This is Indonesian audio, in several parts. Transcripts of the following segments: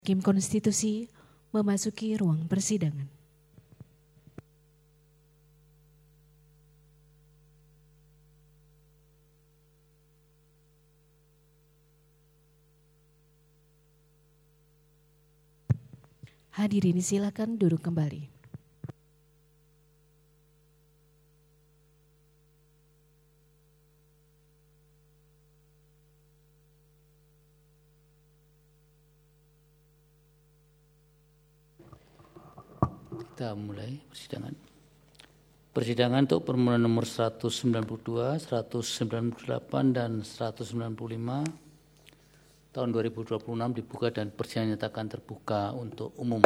Hakim Konstitusi memasuki ruang persidangan. Hadirin silakan duduk kembali. Kita mulai persidangan. Persidangan untuk permohonan nomor 192, 198, dan 195 tahun 2026 dibuka dan persidangan nyatakan terbuka untuk umum.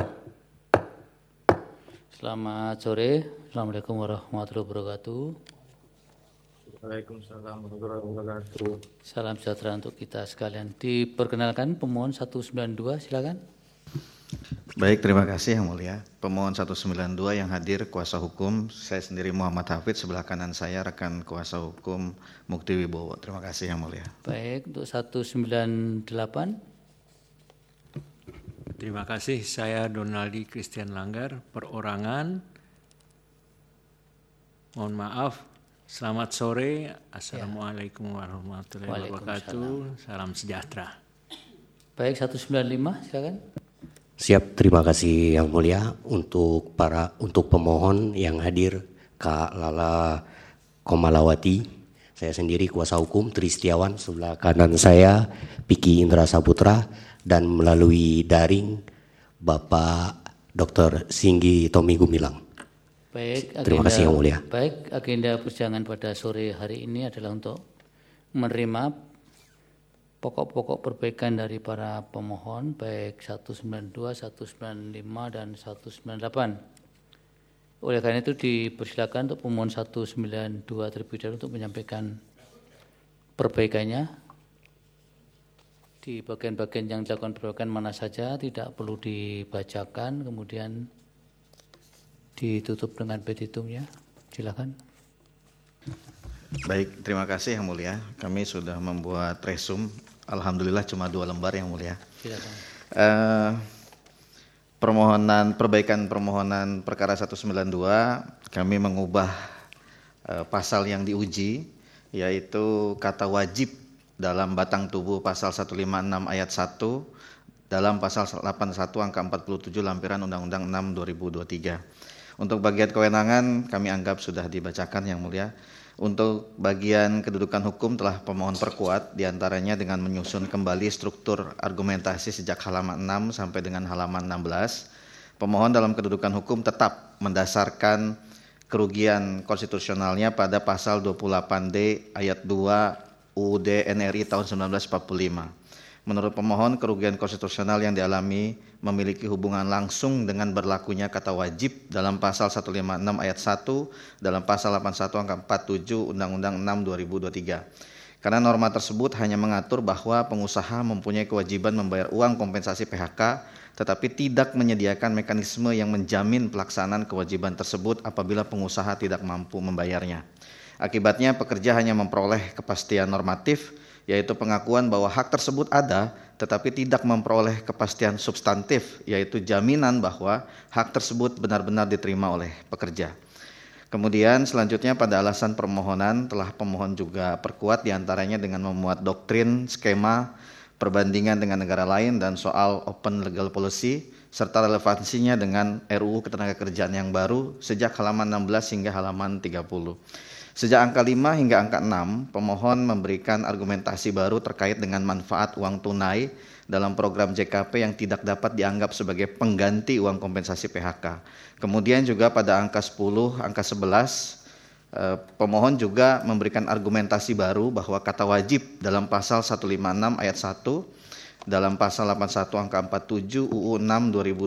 Selamat sore. Assalamualaikum warahmatullahi wabarakatuh. Waalaikumsalam warahmatullahi wabarakatuh. Salam sejahtera untuk kita sekalian. Diperkenalkan pemohon 192, silakan. Baik, terima kasih Yang Mulia. Pemohon 192 yang hadir kuasa hukum, saya sendiri Muhammad Hafid, sebelah kanan saya rekan kuasa hukum Mukti Wibowo. Terima kasih Yang Mulia. Baik, untuk 198. Terima kasih, saya Donaldi Christian Langgar, perorangan. Mohon maaf, selamat sore. Assalamualaikum warahmatullahi wabarakatuh. Salam sejahtera. Baik, 195, silakan. Siap, terima kasih Yang Mulia. Untuk pemohon yang hadir, Kak Lala Komalawati, saya sendiri kuasa hukum Tri Setiawan, sebelah kanan saya Piki Indra Saputra, dan melalui daring Bapak Dr. Singgi Tommy Gumilang. Baik, terima kasih Yang Mulia. Baik, agenda persidangan pada sore hari ini adalah untuk menerima pokok-pokok perbaikan dari para pemohon baik 192, 195, dan 198. Oleh karena itu dipersilakan untuk pemohon 192 terlebih dahulu untuk menyampaikan perbaikannya. Di bagian-bagian yang dilakukan perbaikan mana saja tidak perlu dibacakan, kemudian ditutup dengan petitumnya. Silakan. Baik, terima kasih Yang Mulia. Kami sudah membuat resum. Alhamdulillah cuma 2 lembar Yang Mulia. Silakan. Perbaikan permohonan perkara 192, kami mengubah pasal yang diuji, yaitu kata wajib dalam batang tubuh pasal 156 ayat 1 dalam pasal 81 angka 47 lampiran Undang-Undang 6 2023. Untuk bagian kewenangan kami anggap sudah dibacakan Yang Mulia. Untuk bagian kedudukan hukum telah pemohon perkuat diantaranya dengan menyusun kembali struktur argumentasi sejak halaman 6 sampai dengan halaman 16. Pemohon dalam kedudukan hukum tetap mendasarkan kerugian konstitusionalnya pada pasal 28D ayat 2 UUD NRI tahun 1945. Menurut pemohon, kerugian konstitusional yang dialami memiliki hubungan langsung dengan berlakunya kata wajib dalam pasal 156 ayat 1 dalam pasal 81 angka 47 Undang-Undang 6 2023. Karena norma tersebut hanya mengatur bahwa pengusaha mempunyai kewajiban membayar uang kompensasi PHK tetapi tidak menyediakan mekanisme yang menjamin pelaksanaan kewajiban tersebut apabila pengusaha tidak mampu membayarnya. Akibatnya pekerja hanya memperoleh kepastian normatif, yaitu pengakuan bahwa hak tersebut ada, tetapi tidak memperoleh kepastian substantif, yaitu jaminan bahwa hak tersebut benar-benar diterima oleh pekerja. Kemudian selanjutnya pada alasan permohonan telah pemohon juga perkuat diantaranya dengan memuat doktrin, skema, perbandingan dengan negara lain, dan soal open legal policy, serta relevansinya dengan RUU Ketenagakerjaan yang baru sejak halaman 16 hingga halaman 30. Sejak angka 5 hingga angka 6, pemohon memberikan argumentasi baru terkait dengan manfaat uang tunai dalam program JKP yang tidak dapat dianggap sebagai pengganti uang kompensasi PHK. Kemudian juga pada angka 10, angka 11, pemohon juga memberikan argumentasi baru bahwa kata wajib dalam pasal 156 ayat 1, dalam pasal 81 angka 47 UU 6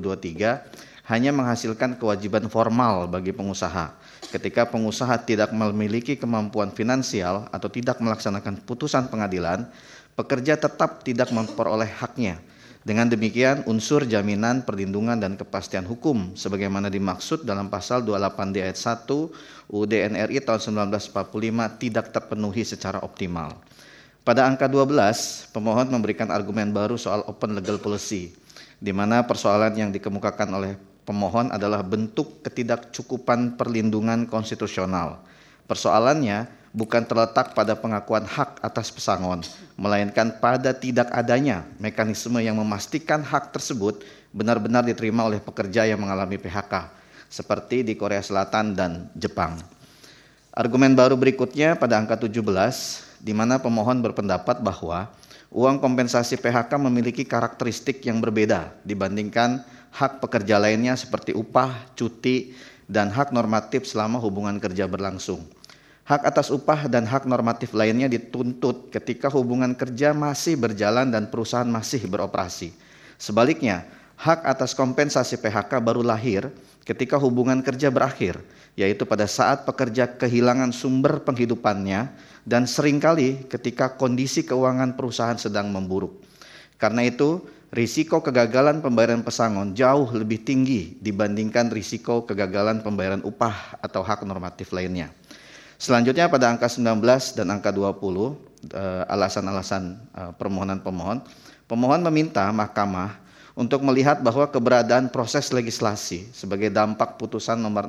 2023 hanya menghasilkan kewajiban formal bagi pengusaha. Ketika pengusaha tidak memiliki kemampuan finansial atau tidak melaksanakan putusan pengadilan, pekerja tetap tidak memperoleh haknya. Dengan demikian, unsur jaminan, perlindungan, dan kepastian hukum sebagaimana dimaksud dalam pasal 28D ayat 1 UUD NRI tahun 1945 tidak terpenuhi secara optimal. Pada angka 12, pemohon memberikan argumen baru soal open legal policy. di mana persoalan yang dikemukakan oleh pemohon adalah bentuk ketidakcukupan perlindungan konstitusional. Persoalannya bukan terletak pada pengakuan hak atas pesangon, melainkan pada tidak adanya mekanisme yang memastikan hak tersebut benar-benar diterima oleh pekerja yang mengalami PHK, seperti di Korea Selatan dan Jepang. Argumen baru berikutnya pada angka 17, di mana pemohon berpendapat bahwa uang kompensasi PHK memiliki karakteristik yang berbeda dibandingkan hak pekerja lainnya seperti upah, cuti, dan hak normatif selama hubungan kerja berlangsung. Hak atas upah dan hak normatif lainnya dituntut ketika hubungan kerja masih berjalan dan perusahaan masih beroperasi. Sebaliknya, hak atas kompensasi PHK baru lahir ketika hubungan kerja berakhir, yaitu pada saat pekerja kehilangan sumber penghidupannya dan seringkali ketika kondisi keuangan perusahaan sedang memburuk. Karena itu, risiko kegagalan pembayaran pesangon jauh lebih tinggi dibandingkan risiko kegagalan pembayaran upah atau hak normatif lainnya. Selanjutnya pada angka 19 dan angka 20, alasan-alasan permohonan pemohon meminta mahkamah untuk melihat bahwa keberadaan proses legislasi sebagai dampak putusan nomor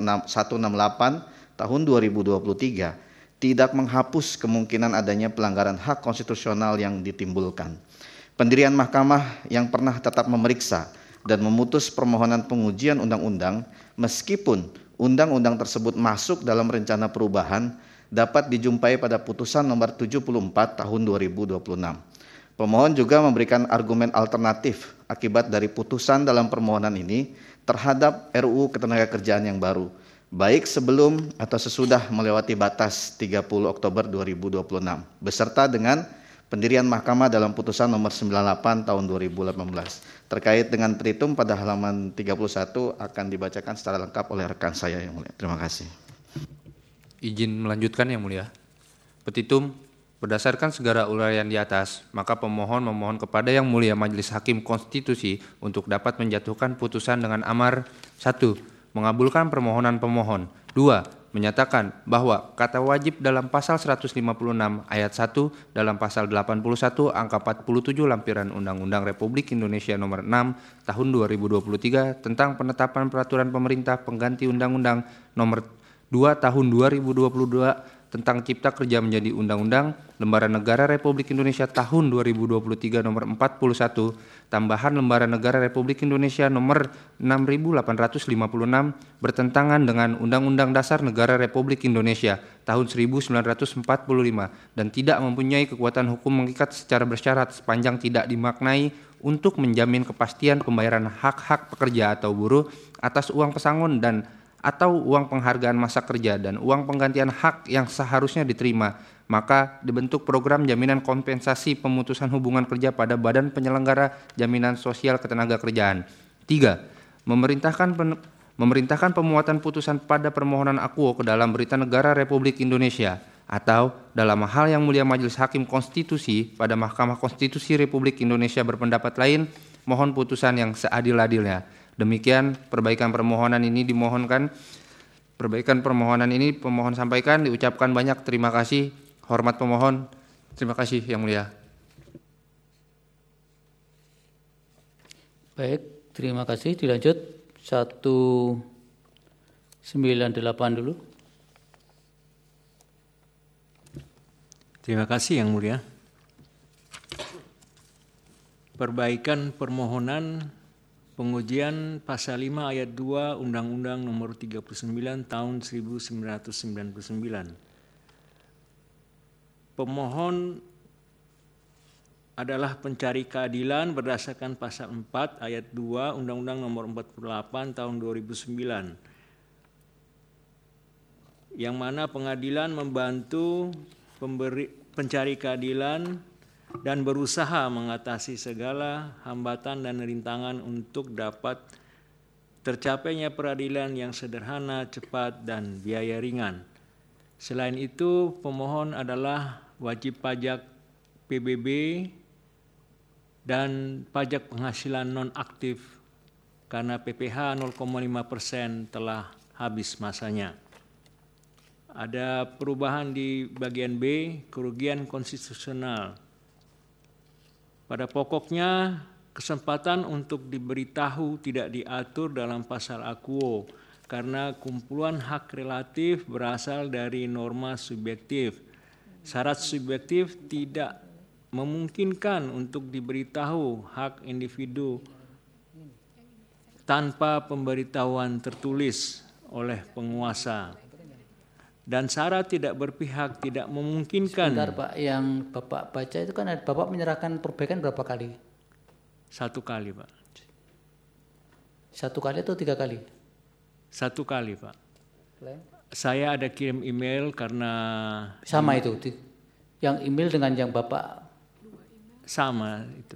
168 tahun 2023 tidak menghapus kemungkinan adanya pelanggaran hak konstitusional yang ditimbulkan. Pendirian mahkamah yang pernah tetap memeriksa dan memutus permohonan pengujian undang-undang meskipun undang-undang tersebut masuk dalam rencana perubahan dapat dijumpai pada putusan nomor 74 tahun 2026. Pemohon juga memberikan argumen alternatif akibat dari putusan dalam permohonan ini terhadap RUU Ketenagakerjaan yang baru, baik sebelum atau sesudah melewati batas 30 Oktober 2026, beserta dengan pendirian mahkamah dalam putusan nomor 98 tahun 2018. Terkait dengan petitum pada halaman 31 akan dibacakan secara lengkap oleh rekan saya yang mulia. Terima kasih. Izin melanjutkan yang mulia. Petitum, berdasarkan segala uraian di atas, maka pemohon memohon kepada Yang Mulia Majelis Hakim Konstitusi untuk dapat menjatuhkan putusan dengan amar 1. Mengabulkan permohonan pemohon. 2. Menyatakan bahwa kata wajib dalam pasal 156 ayat 1 dalam pasal 81 angka 47 lampiran Undang-Undang Republik Indonesia nomor 6 tahun 2023 tentang penetapan peraturan pemerintah pengganti Undang-Undang nomor 2 tahun 2022 tentang Cipta Kerja menjadi Undang-Undang Lembaran Negara Republik Indonesia tahun 2023 nomor 41, tambahan Lembaran Negara Republik Indonesia nomor 6856 bertentangan dengan Undang-Undang Dasar Negara Republik Indonesia tahun 1945 dan tidak mempunyai kekuatan hukum mengikat secara bersyarat sepanjang tidak dimaknai untuk menjamin kepastian pembayaran hak-hak pekerja atau buruh atas uang pesangon dan atau uang penghargaan masa kerja dan uang penggantian hak yang seharusnya diterima, maka dibentuk program jaminan kompensasi pemutusan hubungan kerja pada Badan Penyelenggara Jaminan Sosial Ketenagakerjaan. 3. Memerintahkan pemuatan putusan pada permohonan akuo ke dalam Berita Negara Republik Indonesia atau dalam hal Yang Mulia Majelis Hakim Konstitusi pada Mahkamah Konstitusi Republik Indonesia berpendapat lain, mohon putusan yang seadil-adilnya. Demikian perbaikan permohonan ini dimohonkan. Perbaikan permohonan ini pemohon sampaikan, diucapkan banyak terima kasih. Hormat pemohon. Terima kasih Yang Mulia. Baik, terima kasih. Dilanjut 198 dulu. Terima kasih Yang Mulia. Perbaikan permohonan pengujian pasal 5 ayat 2 Undang-Undang nomor 39 tahun 1999. Pemohon adalah pencari keadilan berdasarkan pasal 4 ayat 2 Undang-Undang nomor 48 tahun 2009. Yang mana pengadilan membantu pencari keadilan dan berusaha mengatasi segala hambatan dan rintangan untuk dapat tercapainya peradilan yang sederhana, cepat, dan biaya ringan. Selain itu, pemohon adalah wajib pajak PBB dan pajak penghasilan non-aktif karena PPh 0,5% telah habis masanya. Ada perubahan di bagian B, kerugian konstitusional. Pada pokoknya, kesempatan untuk diberitahu tidak diatur dalam pasal akuo karena kumpulan hak relatif berasal dari norma subjektif. Syarat subjektif tidak memungkinkan untuk diberitahu hak individu tanpa pemberitahuan tertulis oleh penguasa. Dan syarat tidak berpihak tidak memungkinkan. Sebentar Pak, yang Bapak baca itu kan Bapak menyerahkan perbaikan berapa kali? 1 kali Pak. 1 kali atau 3 kali? 1 kali Pak. Saya ada kirim email karena sama itu, yang email dengan yang Bapak sama itu.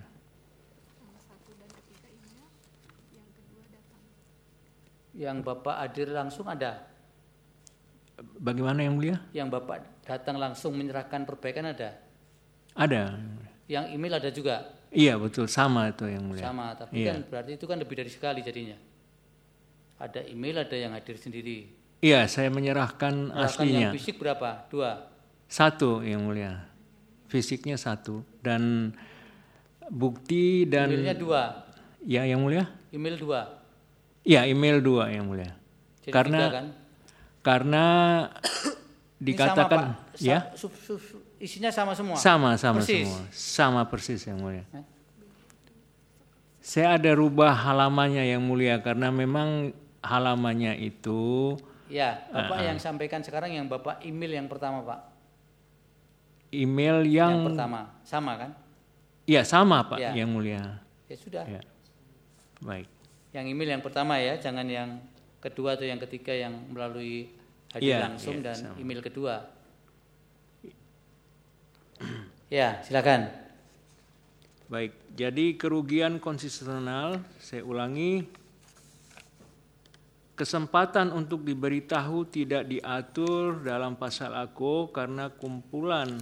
Yang Bapak hadir langsung ada? Bagaimana yang mulia? Yang Bapak datang langsung menyerahkan perbaikan ada? Ada. Yang email ada juga? Iya betul, sama itu yang mulia. Sama, tapi kan berarti itu kan lebih dari sekali jadinya. Ada email, ada yang hadir sendiri. Iya, saya menyerahkan aslinya. Yang fisik berapa? 2? 1 yang mulia. Fisiknya 1 dan bukti dan emailnya 2. Ya yang mulia? Email 2. Iya, email 2 yang mulia. Jadi karena 3 kan? Karena dikatakan sama, Pak. Ya. Isinya sama semua. Sama persis. semua. Sama persis yang mulia. Saya ada rubah halamannya yang mulia karena memang halamannya itu ya, Bapak yang sampaikan sekarang yang Bapak email yang pertama, Pak. Email yang pertama, sama kan? Iya, sama Pak ya. yang mulia. Ya sudah. Ya. Baik. Yang email yang pertama ya, jangan yang kedua atau yang ketiga yang melalui hadir langsung dan sama. Email kedua. Ya, silakan. Baik, jadi kerugian konstitusional, saya ulangi, kesempatan untuk diberitahu tidak diatur dalam pasal AKO karena kumpulan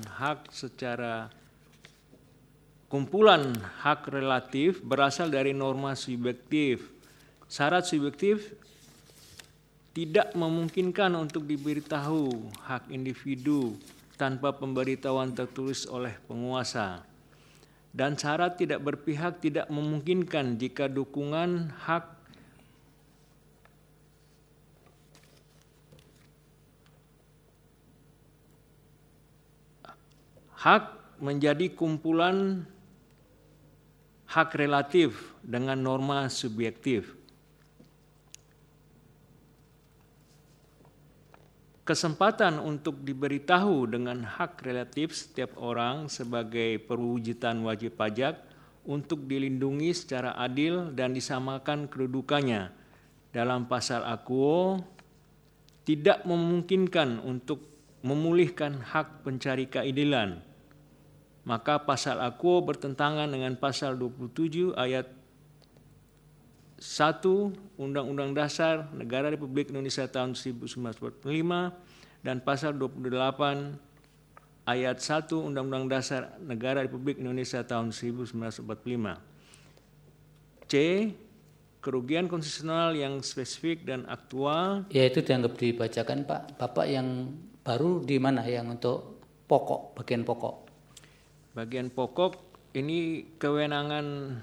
hak relatif berasal dari norma subjektif. Syarat subjektif tidak memungkinkan untuk diberitahu hak individu tanpa pemberitahuan tertulis oleh penguasa. Dan syarat tidak berpihak tidak memungkinkan jika dukungan hak menjadi kumpulan hak relatif dengan norma subjektif. Kesempatan untuk diberitahu dengan hak relatif setiap orang sebagai perwujudan wajib pajak untuk dilindungi secara adil dan disamakan kedudukannya dalam pasal AKUO tidak memungkinkan untuk memulihkan hak pencari keadilan. Maka pasal AKUO bertentangan dengan pasal 27 ayat 1 Undang-Undang Dasar Negara Republik Indonesia tahun 1945 dan pasal 28 ayat 1 Undang-Undang Dasar Negara Republik Indonesia tahun 1945. C. Kerugian konstitusional yang spesifik dan aktual. Ya itu dianggap dibacakan Pak. Bapak yang baru di mana yang untuk pokok, bagian pokok? Bagian pokok ini kewenangan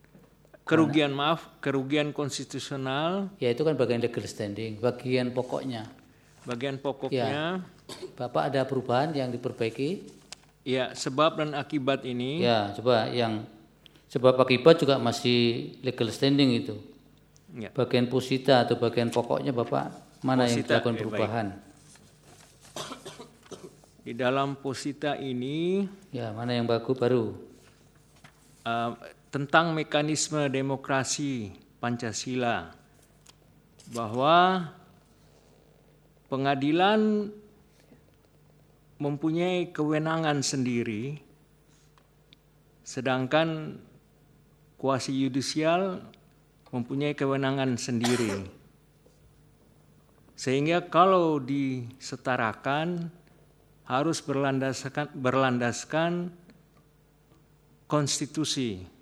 kerugian konstitusional. Ya itu kan bagian legal standing, bagian pokoknya. Bagian pokoknya. Ya. Bapak ada perubahan yang diperbaiki? Ya, sebab dan akibat ini. Ya, coba yang sebab akibat juga masih legal standing itu. Ya. Bagian posita atau bagian pokoknya Bapak mana posita, yang dilakukan perubahan? Di dalam posita ini. Ya, mana yang baru? Tentang mekanisme demokrasi Pancasila, bahwa pengadilan mempunyai kewenangan sendiri, sedangkan kuasi yudisial mempunyai kewenangan sendiri. Sehingga kalau disetarakan harus berlandaskan konstitusi.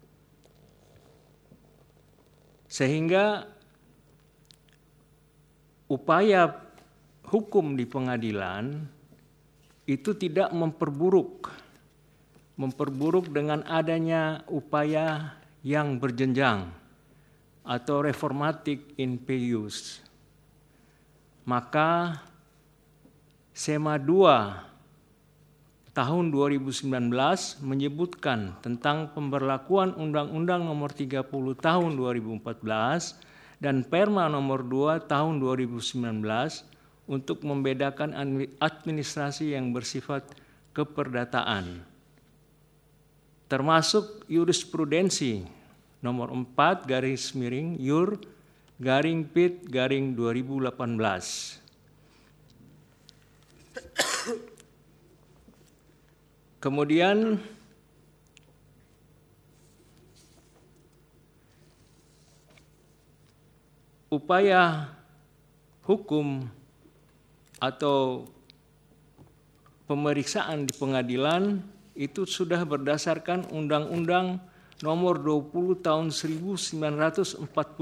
Sehingga upaya hukum di pengadilan itu tidak memperburuk, memperburuk dengan adanya upaya yang berjenjang atau reformatic in pay-use. Maka SEMA 2 tahun 2019 menyebutkan tentang pemberlakuan Undang-Undang Nomor 30 Tahun 2014 dan Perma Nomor 2 Tahun 2019 untuk membedakan administrasi yang bersifat keperdataan, termasuk jurisprudensi Nomor 4 /Yur/Pit/2018. Kemudian upaya hukum atau pemeriksaan di pengadilan itu sudah berdasarkan Undang-Undang Nomor 20 Tahun 1947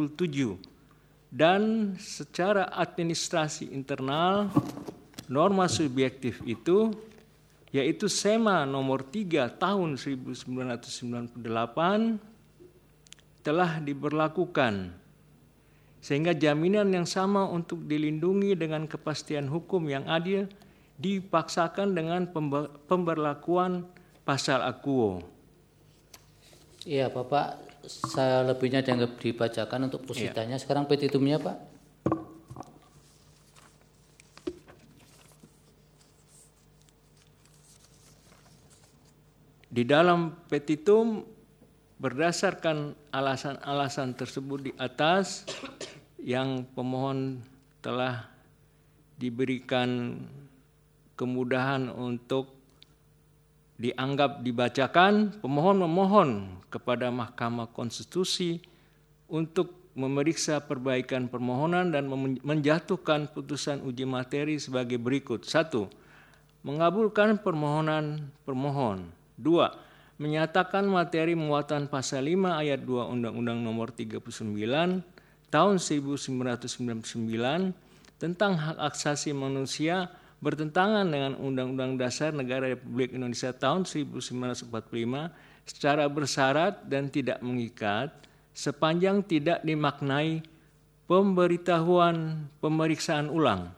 dan secara administrasi internal norma subjektif itu yaitu SEMA Nomor 3 Tahun 1998 telah diberlakukan, sehingga jaminan yang sama untuk dilindungi dengan kepastian hukum yang adil dipaksakan dengan pemberlakuan pasal akuo. Iya Bapak, saya lebihnya dianggap dibacakan untuk positanya. Sekarang petitumnya Pak. Di dalam petitum berdasarkan alasan-alasan tersebut di atas yang pemohon telah diberikan kemudahan untuk dianggap dibacakan, pemohon memohon kepada Mahkamah Konstitusi untuk memeriksa perbaikan permohonan dan menjatuhkan putusan uji materi sebagai berikut. 1. Mengabulkan permohonan pemohon. 2. Menyatakan materi muatan pasal 5 ayat 2 Undang-Undang Nomor 39 Tahun 1999 tentang hak asasi manusia bertentangan dengan Undang-Undang Dasar Negara Republik Indonesia tahun 1945 secara bersyarat dan tidak mengikat sepanjang tidak dimaknai pemberitahuan pemeriksaan ulang.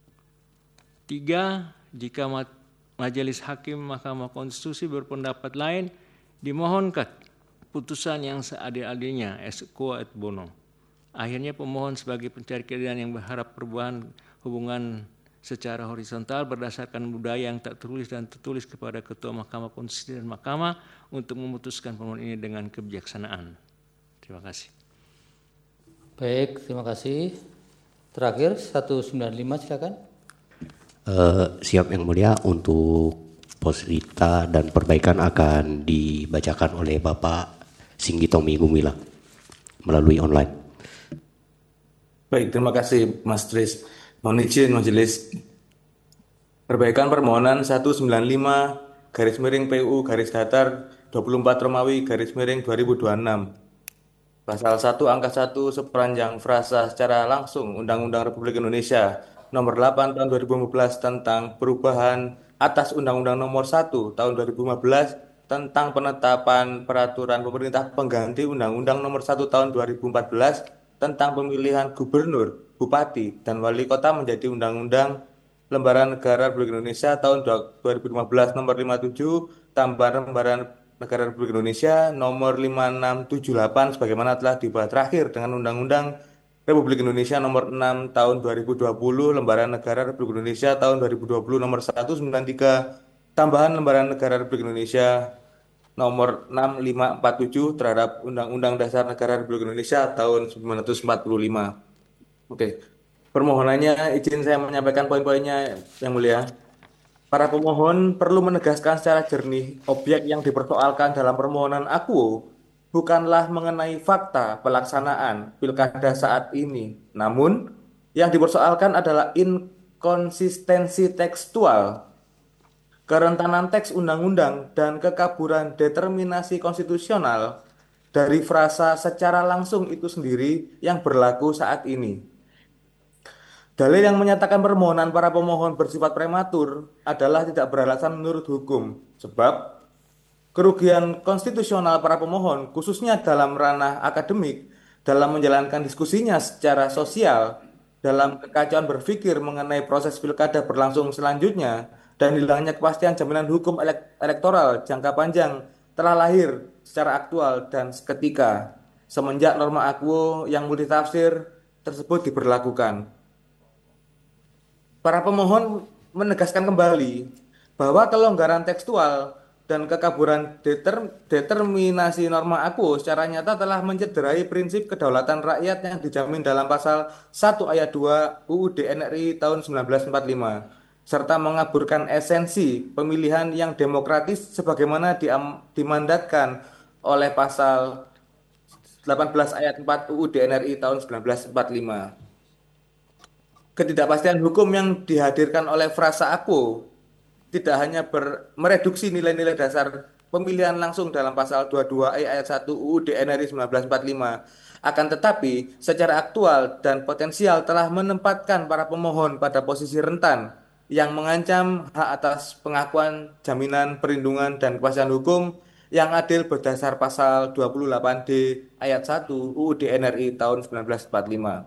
3. Jika Majelis Hakim Mahkamah Konstitusi berpendapat lain, dimohonkan putusan yang seadil-adilnya ex quo et bono. Akhirnya pemohon sebagai pencari keadilan yang berharap perubahan hubungan secara horizontal berdasarkan budaya yang tak tertulis dan tertulis kepada Ketua Mahkamah Konstitusi dan Mahkamah untuk memutuskan permohonan ini dengan kebijaksanaan. Terima kasih. Baik, terima kasih. Terakhir 195 silakan. Siap Yang Mulia, untuk posita dan perbaikan akan dibacakan oleh Bapak Singgitomi Gumilang melalui online. Baik, terima kasih Mas Tris. Mohon izin Majelis. Perbaikan permohonan 195-PU-24-Romawi-2026. Pasal 1 angka 1 sepanjang frasa secara langsung Undang-Undang Republik Indonesia Nomor 8 Tahun 2015 tentang perubahan atas Undang-Undang Nomor 1 Tahun 2015 tentang penetapan peraturan pemerintah pengganti Undang-Undang Nomor 1 Tahun 2014 tentang pemilihan gubernur, bupati, dan wali kota menjadi Undang-Undang Lembaran Negara Republik Indonesia tahun 2015 Nomor 57 tambahan Lembaran Negara Republik Indonesia Nomor 5678 sebagaimana telah dibahas terakhir dengan Undang-Undang Republik Indonesia Nomor 6 Tahun 2020 Lembaran Negara Republik Indonesia tahun 2020 Nomor 193 tambahan Lembaran Negara Republik Indonesia Nomor 6547 terhadap Undang-Undang Dasar Negara Republik Indonesia tahun 1945. Oke. Permohonannya izin saya menyampaikan poin-poinnya Yang Mulia. Para pemohon perlu menegaskan secara jernih objek yang dipersoalkan dalam permohonan akuo bukanlah mengenai fakta pelaksanaan pilkada saat ini. Namun, yang dipersoalkan adalah inkonsistensi tekstual, kerentanan teks undang-undang, dan kekaburan determinasi konstitusional dari frasa secara langsung itu sendiri yang berlaku saat ini. Dalil yang menyatakan permohonan para pemohon bersifat prematur adalah tidak beralasan menurut hukum, sebab kerugian konstitusional para pemohon, khususnya dalam ranah akademik, dalam menjalankan diskusinya secara sosial, dalam kekacauan berpikir mengenai proses pilkada berlangsung selanjutnya, dan hilangnya kepastian jaminan hukum elektoral jangka panjang telah lahir secara aktual dan seketika semenjak norma aquo yang multitafsir tersebut diberlakukan. Para pemohon menegaskan kembali bahwa kelonggaran tekstual dan kekaburan determinasi norma aquo secara nyata telah mencederai prinsip kedaulatan rakyat yang dijamin dalam pasal 1 ayat 2 UUD NRI tahun 1945 serta mengaburkan esensi pemilihan yang demokratis sebagaimana dimandatkan oleh pasal 18 ayat 4 UUD NRI tahun 1945. Ketidakpastian hukum yang dihadirkan oleh frasa aquo tidak hanya mereduksi nilai-nilai dasar pemilihan langsung dalam pasal 22 ayat 1 UUD NRI 1945, akan tetapi secara aktual dan potensial telah menempatkan para pemohon pada posisi rentan yang mengancam hak atas pengakuan, jaminan, perlindungan, dan kepastian hukum yang adil berdasar pasal 28D ayat 1 UUD NRI tahun 1945.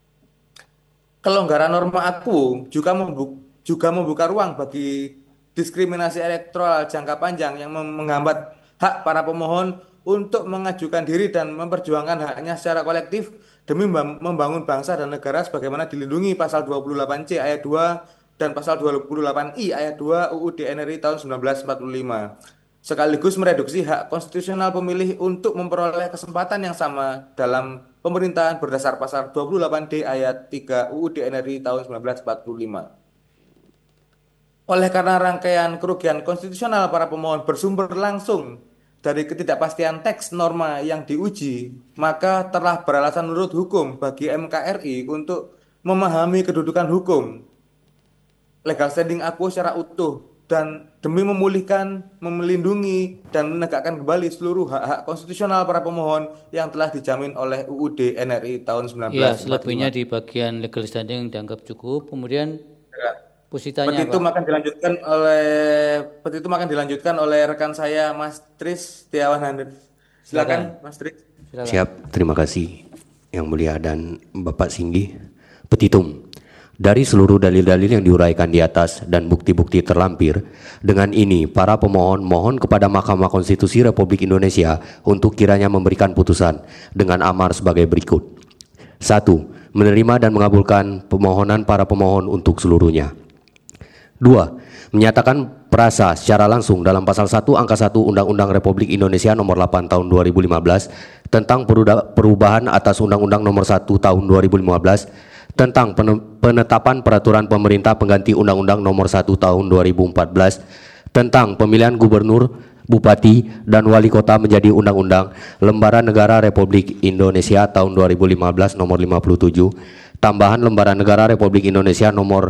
Kelonggaran norma aquo juga membuka ruang bagi diskriminasi elektoral jangka panjang yang menghambat hak para pemohon untuk mengajukan diri dan memperjuangkan haknya secara kolektif demi membangun bangsa dan negara sebagaimana dilindungi pasal 28C ayat 2 dan pasal 28I ayat 2 UUD NRI tahun 1945. Sekaligus mereduksi hak konstitusional pemilih untuk memperoleh kesempatan yang sama dalam pemerintahan berdasar pasal 28D ayat 3 UUD NRI tahun 1945. Oleh karena rangkaian kerugian konstitusional para pemohon bersumber langsung dari ketidakpastian teks norma yang diuji, maka telah beralasan menurut hukum bagi MKRI untuk memahami kedudukan hukum, legal standing aquo secara utuh, dan demi memulihkan, melindungi, dan menegakkan kembali seluruh hak-hak konstitusional para pemohon yang telah dijamin oleh UUD NRI tahun 1945. Ya, selebihnya di bagian legal standing dianggap cukup. Kemudian positanya petitum akan dilanjutkan oleh rekan saya Mas Tris Setiawan Handir. Silakan Mas Tris. Silakan. Siap, terima kasih Yang Mulia dan Bapak Singgi. Petitum. Dari seluruh dalil-dalil yang diuraikan di atas dan bukti-bukti terlampir, dengan ini para pemohon mohon kepada Mahkamah Konstitusi Republik Indonesia untuk kiranya memberikan putusan dengan amar sebagai berikut. 1. Menerima dan mengabulkan permohonan para pemohon untuk seluruhnya. 2. Menyatakan perasa secara langsung dalam pasal 1 angka 1 Undang-Undang Republik Indonesia nomor 8 tahun 2015 tentang perubahan atas Undang-Undang nomor 1 tahun 2015 tentang penetapan peraturan pemerintah pengganti Undang-Undang nomor 1 tahun 2014 tentang pemilihan gubernur, bupati, dan wali kota menjadi Undang-Undang Lembaran Negara Republik Indonesia tahun 2015 nomor 57, tambahan Lembaran Negara Republik Indonesia nomor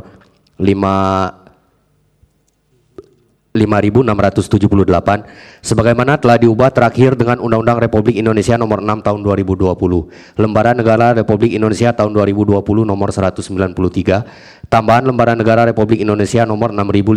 5678 sebagaimana telah diubah terakhir dengan Undang-Undang Republik Indonesia nomor 6 tahun 2020, Lembaran Negara Republik Indonesia tahun 2020 nomor 193, tambahan Lembaran Negara Republik Indonesia nomor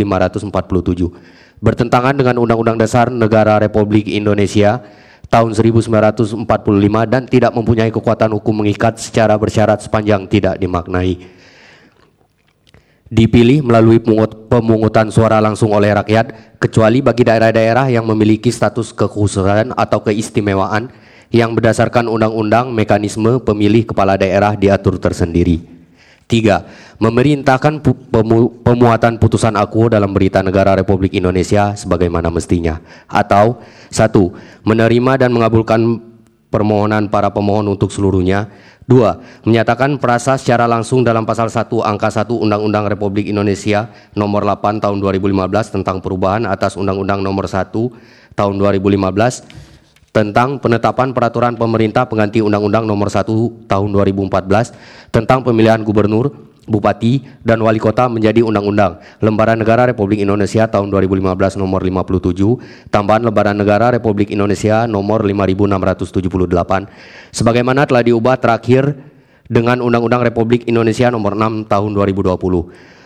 6547, bertentangan dengan Undang-Undang Dasar Negara Republik Indonesia tahun 1945 dan tidak mempunyai kekuatan hukum mengikat secara bersyarat sepanjang tidak dimaknai. Dipilih melalui pemungutan suara langsung oleh rakyat, kecuali bagi daerah-daerah yang memiliki status kekhususan atau keistimewaan yang berdasarkan undang-undang mekanisme pemilih kepala daerah diatur tersendiri. 3. Memerintahkan pemuatan putusan aquo dalam Berita Negara Republik Indonesia sebagaimana mestinya. Atau 1. Menerima dan mengabulkan permohonan para pemohon untuk seluruhnya. 2. Menyatakan perasa secara langsung dalam pasal 1 angka 1 Undang-Undang Republik Indonesia nomor 8 tahun 2015 tentang perubahan atas Undang-Undang nomor 1 tahun 2015 tentang penetapan peraturan pemerintah pengganti Undang-Undang nomor 1 tahun 2014 tentang pemilihan gubernur, bupati, dan wali kota menjadi Undang-Undang Lembaran Negara Republik Indonesia tahun 2015 nomor 57, tambahan Lembaran Negara Republik Indonesia nomor 5678, sebagaimana telah diubah terakhir dengan Undang-Undang Republik Indonesia nomor 6 tahun 2020,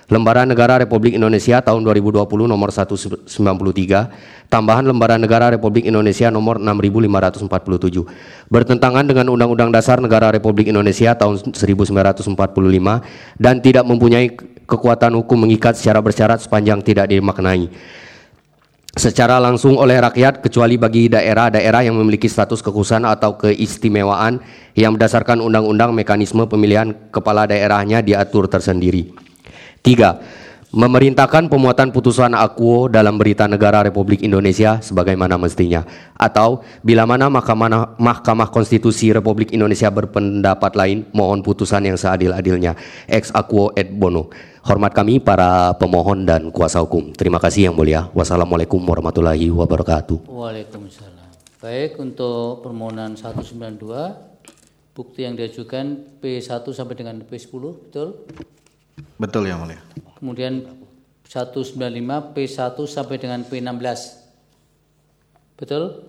Lembaran Negara Republik Indonesia tahun 2020 nomor 193, tambahan Lembaran Negara Republik Indonesia nomor 6547, bertentangan dengan Undang-Undang Dasar Negara Republik Indonesia tahun 1945 dan tidak mempunyai kekuatan hukum mengikat secara bersyarat sepanjang tidak dimaknai secara langsung oleh rakyat kecuali bagi daerah-daerah yang memiliki status kekhususan atau keistimewaan yang berdasarkan undang-undang mekanisme pemilihan kepala daerahnya diatur tersendiri. 3. Memerintahkan pemuatan putusan akuo dalam berita negara Republik Indonesia sebagaimana mestinya, atau bila mana Mahkamah Konstitusi Republik Indonesia berpendapat lain, mohon putusan yang seadil-adilnya ex aquo et bono. Hormat kami para pemohon dan kuasa hukum. Terima kasih yang mulia. Wassalamualaikum warahmatullahi wabarakatuh. Waalaikumsalam. Baik, untuk permohonan 192, bukti yang diajukan P1 sampai dengan P10, betul? Betul yang mulia. Kemudian 195 P1 sampai dengan P16. Betul?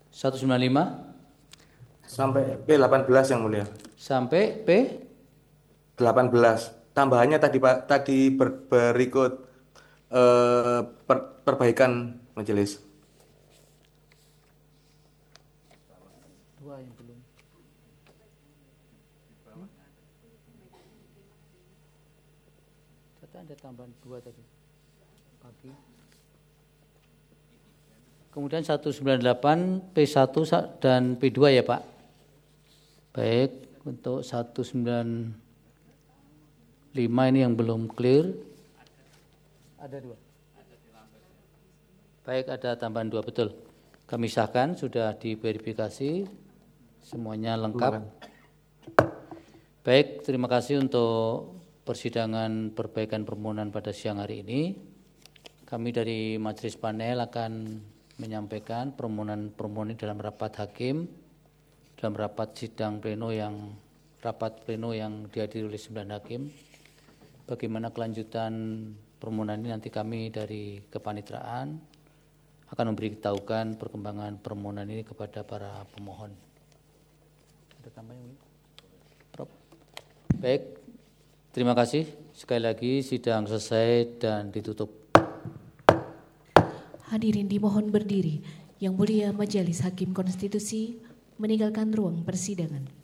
195 sampai P18 yang mulia. Sampai P18. Tambahannya tadi berikut perbaikan majelis. Dua yang belum. Ada tambahan 2 tadi pagi. Kemudian 198 P1 dan P2 ya Pak. Baik, untuk 195 ini yang belum clear. Ada 2. Baik, ada tambahan 2, betul. Kami sahkan, sudah diverifikasi, semuanya lengkap. Baik, terima kasih untuk persidangan perbaikan permohonan pada siang hari ini. Kami dari Majelis Panel akan menyampaikan permohonan dalam rapat hakim, dalam rapat sidang pleno yang dihadiri oleh 9 hakim. Bagaimana kelanjutan permohonan ini nanti kami dari kepanitraan akan memberitahukan perkembangan permohonan ini kepada para pemohon. Ada tambahan? Baik. Terima kasih. Sekali lagi sidang selesai dan ditutup. Hadirin dimohon berdiri. Yang mulia Majelis Hakim Konstitusi meninggalkan ruang persidangan.